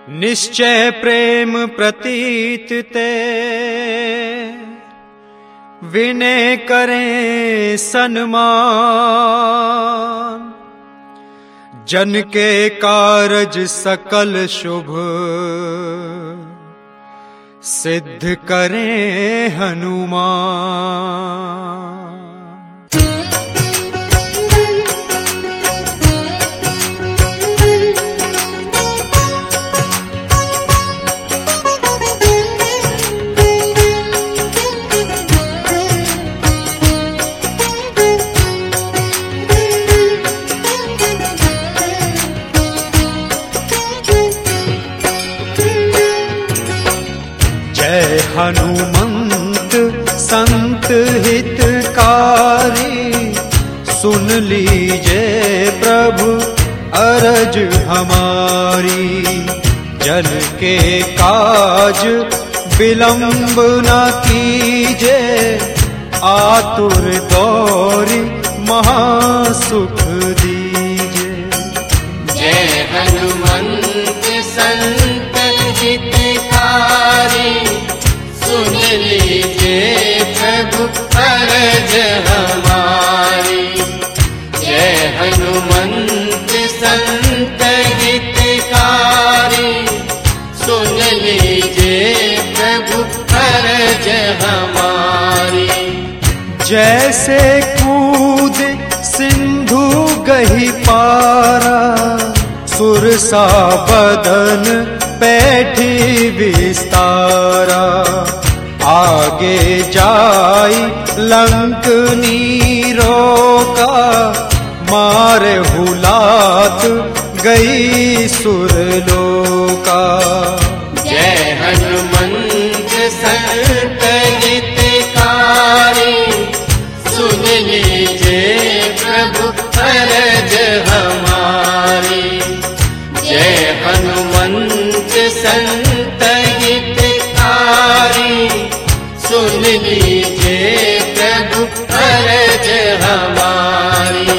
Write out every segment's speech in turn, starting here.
निश्चय प्रेम प्रतीत ते विनय करें सन्मान। जन के कारज सकल शुभ सिद्ध करें हनुमान। जय हनुमंत संत हितकारी, सुन लीजिए प्रभु अरज हमारी। जन के काज विलंब न कीजिए, आतुर दौरी महासुख दीजिए। जय हनुमंत संत हितकारी, सुन लीजिए प्रभु अरज हमारी। जय हनुमंत संत हितकारी, सुन लीजिए प्रभु अरज हमारी। जैसे कूद सिंधु गही पारा, सुरसा बदन बैठी विस्तारा। आगे जाई लंक नीरोका, मारे हुलात गई सुरलोका। जय हनुमंत संत हितकारी, सुन लीजिए प्रभु अरज हमारी। जय हनुमंत संत हितकारी, सुन लीजिए प्रभु अरज हमारी।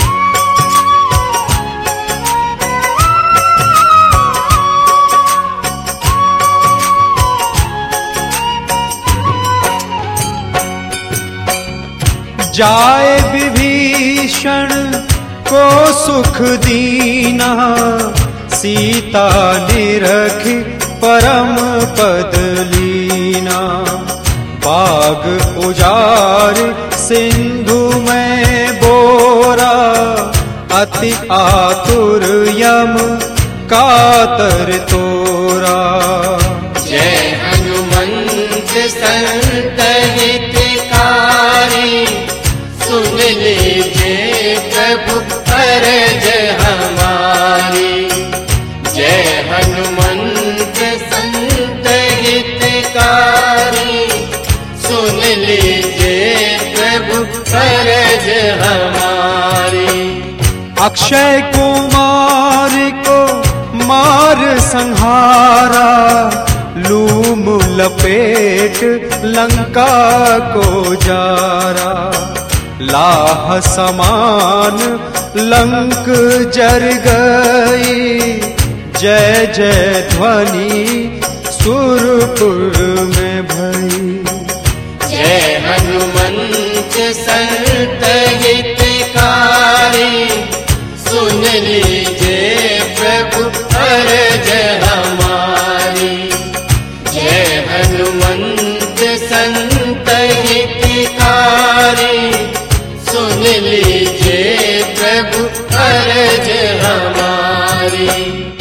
जाए विभीषण को सुख दीना, सीता निरख परम पद लीना। बाग उजार सिंधु में बोरा, अति आतुर यम कातर तोरा। जय हनुमंत संत हितकारी, सुन लीजिए प्रभु अरज हमारी। जय हनुमंत संत हितकारी, सुन लीजिए प्रभु अरज हमारी। अक्षय कुमार को मार संहारा, लूम लपेट लंका को जारा। लाह समान लंक जर गई, जय जय ध्वनि सुरपुर में भई। जय हनुमंत संत हितकारी, सुन लीजिए प्रभु अरज हमारी। जय हनुमंत संत हितकारी, सुन लीजिए प्रभु अरज हमारी।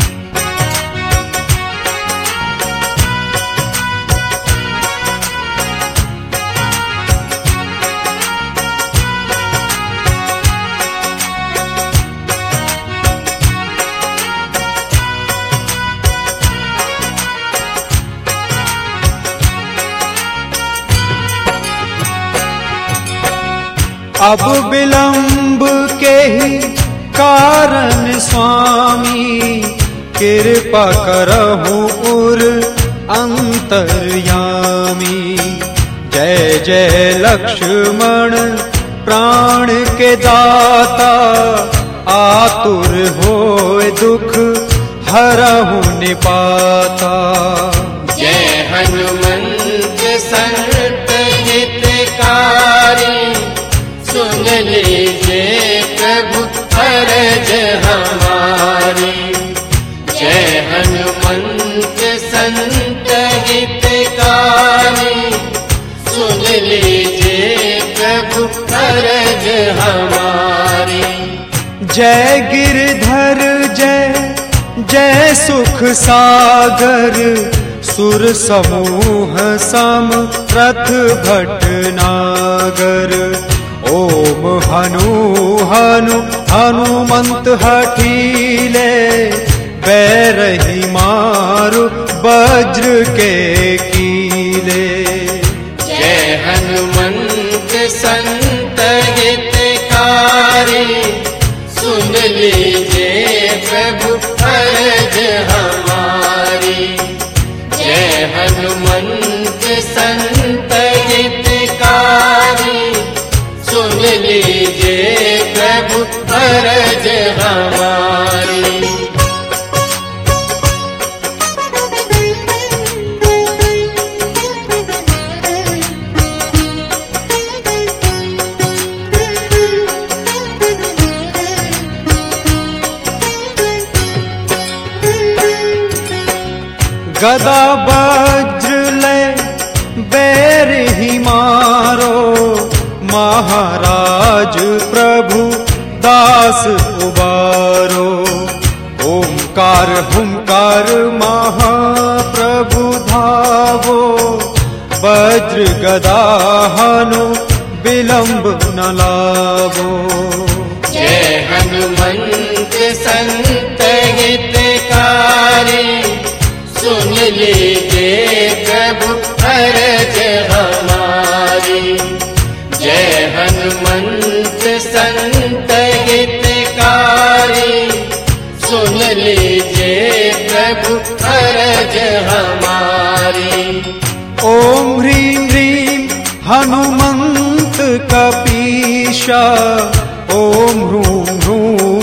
अब विलंब के ही कारण स्वामी, कृपा करहु उर अंतर्यामी। जय जय लक्ष्मण प्राण के दाता, आतुर होए दुख हरहु निपाता। जय हनुमंत संत हितकारी, सुन लीजिए प्रभु अरज हमारी। जय हनुमंत संत हितकारी, सुन लीजिए प्रभु अरज हमारी। जय गिरधर जय जय सुख सागर, सुर समूह सम रथ भटनागर। ओम हनु हनु हनुमंत हठीले, बैरही मारु वज्र के कीले। जय हनुमंत संत हितकारी, सुन लीजिए प्रभु अरज हमारी। जय हनुमंत संत हितकारी, सुन लीजिए प्रभु अरज हमारी। गदा वज्र लय बैर ही मारो, महाराज प्रभु दास उबारो। ओंकार हुंकार महाप्रभु धावो, वज्र गदा हनु विलंब न लावो। जय हनुमंत संत हितकारी, सुन लीजिए प्रभु अरज हमारी। जय हनुमंत संत हितकारी, सुन लीजिए प्रभु अरज हमारी। ओम ह्रीं ह्रीं हनुमंत कपीशा, ओम ह्रूं ह्रूं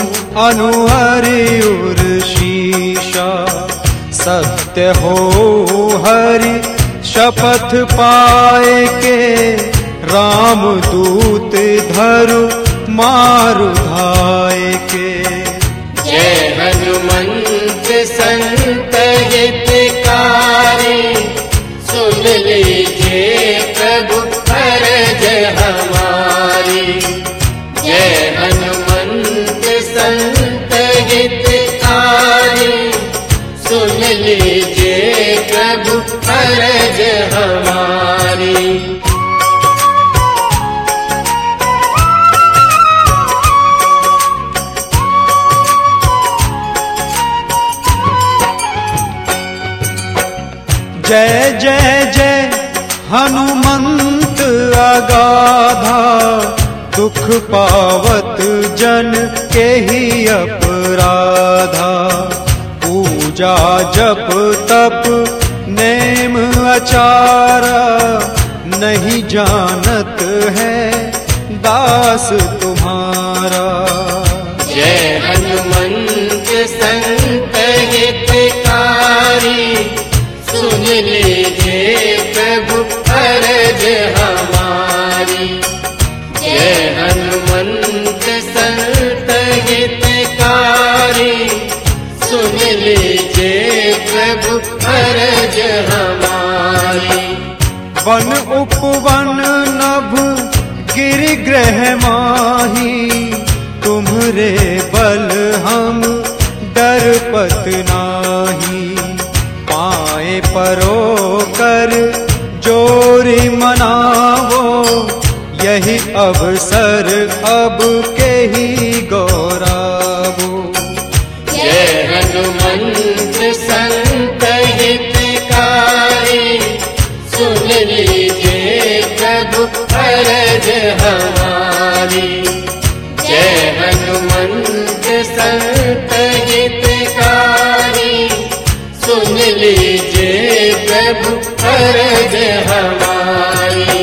अनुहरियुर्शीशा। सत्य हो हरि शपथ पाए के, राम दूत धरु मारु धाय के। जय हनुमंत संत हितकारी, सुन लीजिए प्रभु अरज हमारी। जय हनुमंत संत हितकारी, सुन लीजिए प्रभु अरज हमारी। जय जय जय हनुमंत अगाधा, दुख पावत जन के ही अपराधा। पूजा जप तप नेम आचारा, नहीं जानत है दास तुम्हारा। जय हनुमंत संत हितकारी, सुन लीजिए प्रभु अरज हमारी। जय हनुमंत संत हितकारी, सुन लीजिए प्रभु अरज हमारी। वन उपवन नभ गिरि ग्रह माही, तुम्हरे बल हम डरपत नाही। पाए परो कर जोरी मनावो, यही अवसर अब के ही गौरावो। जय हनुमंत संत हितकारी, सुन लीजिए प्रभु अरज हमारी। जय हनुमंत संत हितकारी, सुन लीजिए प्रभु अरज हमारी।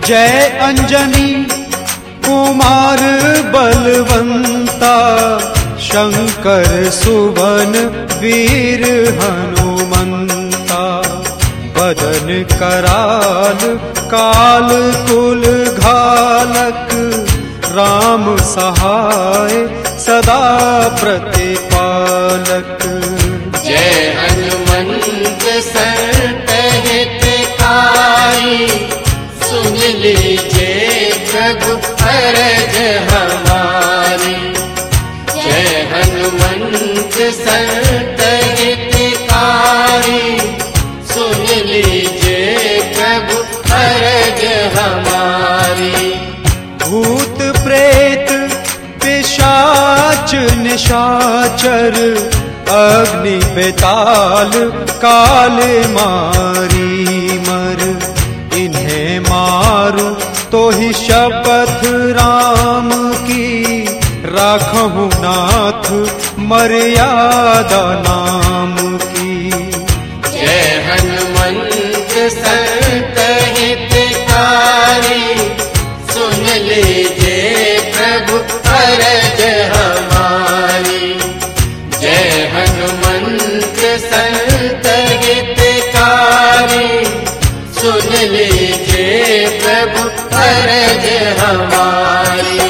जय अंजनी कुमार बलवंता, शंकर सुवन वीर हनुमंता। बदन कराल काल कुल घालक, राम सहाय सदा प्रतिपालक। जय हनुमंत संत हितकारी, सुन लीजिए प्रभु अरज हमारी। जय हनुमंत संत हितकारी, सुन लीजिए प्रभु अरज हमारी। भूत प्रेत पिशाच निशाचर, अग्नि बेताल काल मारी मर। इन्हें मारो तो ही शपथ राम की, राखहु नाथ मर्यादा नाम की। जय हनुमंत संत हितकारी, सुन लीजिए प्रभु अरज हमारी। जय हनुमंत संत हितकारी, सुन लीजिए प्रभु अरज हमारी।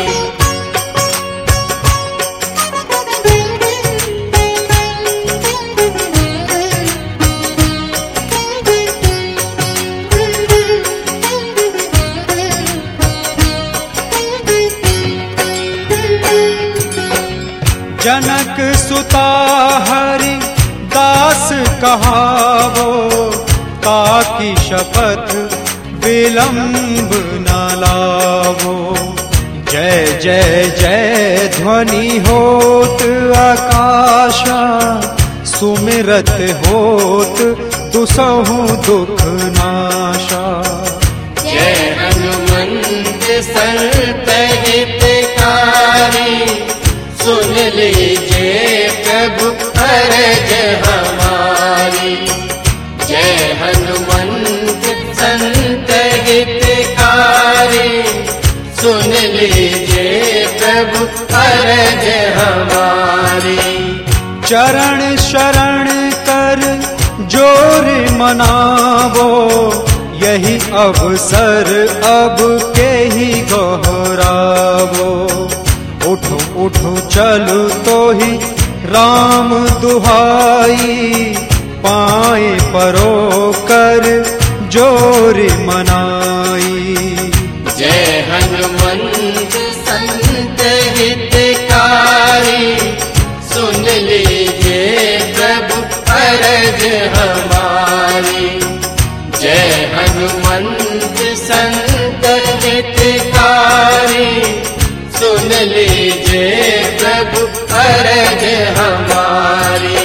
जनक सुता हरि दास कहावो, ताकि शपथ विलंब न लावो। जय जय जय ध्वनि होत आकाशा, सुमिरत होत दुसहु दुख नाशा। जय हनुमंत संत हितकारी, सुन लीजिए प्रभु अरज हमारी। जय हनुमंत संत हितकारी, सुन लीजिए प्रभु अरज हमारी। चरण शरण कर जोर मनावो, यही अवसर अब के ही गहरावो। उठो उठो चलो तो ही राम दुहाई, पाए परो कर जोर मनाई। जय हनुमंत संत हितकारी, सुन लीजिए प्रभु अरज हमारी। जय हनुमंत संत हितकारी, सुन लीजिए प्रभु अरज हमारी।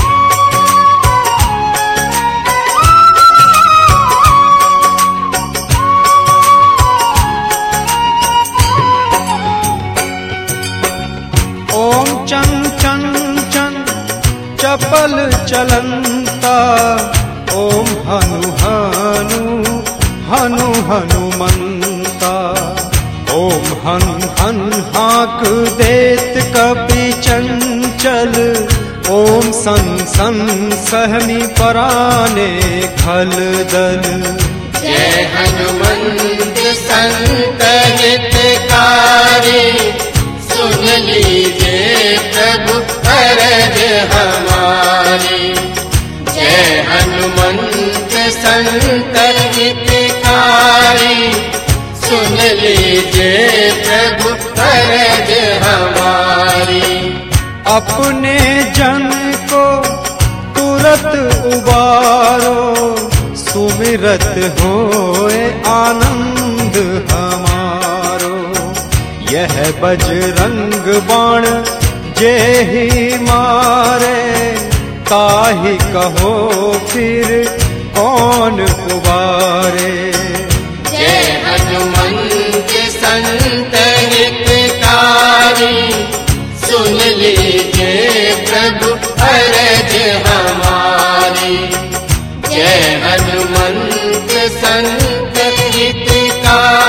ओम चं चं चं चपल चलंता, ओम हनु हनु हनु हनुमंता। ओम हन हन हाक देत कपि चंचल, ओम सन सन सहमी पराने खल दल। जय हनुमंत संत हितकारी, सुन लीजिए प्रभु अरज हमारी। जय हनुमंत संत हितकारी, सुन लीजिए प्रभु अरज हमारी। अपने जन को तुरत उबारो, सुमिरत होए आनंद हमारो। यह बजरंग बाण जेहि मारे, ताहि कहो फिर कौन उबारे। जय हनुमंत संत हितकारी, सुन लीजिए प्रभु अरज हमारी। जय हनुमंत संत हितकारी,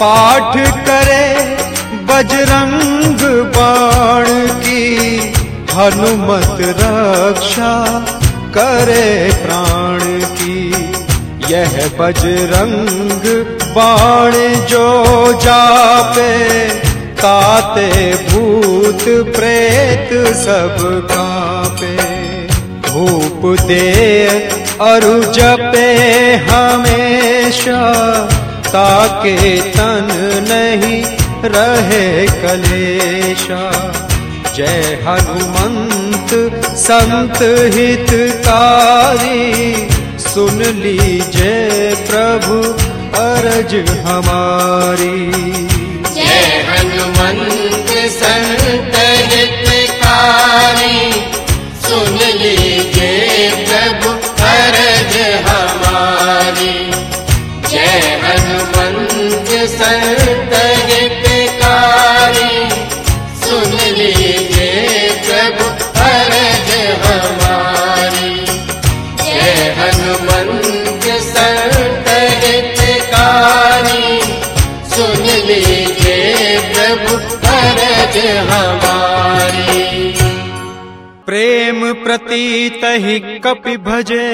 पाठ करे बजरंग बाण की, हनुमत रक्षा करे प्राण की। यह बजरंग बाण जो जापे, ताते भूत प्रेत सब कांपे। धूप दे अरु जपे हमेशा, ताके तन नहीं रहे कलेशा। जय हनुमंत संत हितकारी, सुन लीजिए प्रभु अरज हमारी। जय हनुमंत संत हितकारी, सुन लीजिए प्रभु अरज हमारी। जय हनुमंत संत हितकारी, सुन लीजिए प्रभु अरज हमारी। जय हनुमंत संत हितकारी, सुन लीजिए प्रभु अरज हमारी। प्रेम प्रतीत ही कपि भजे,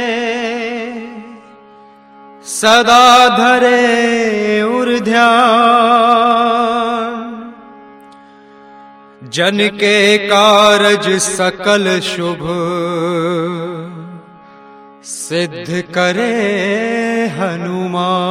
सदा धरे उर ध्यान। जन के कारज सकल शुभ, सिद्ध करे हनुमान।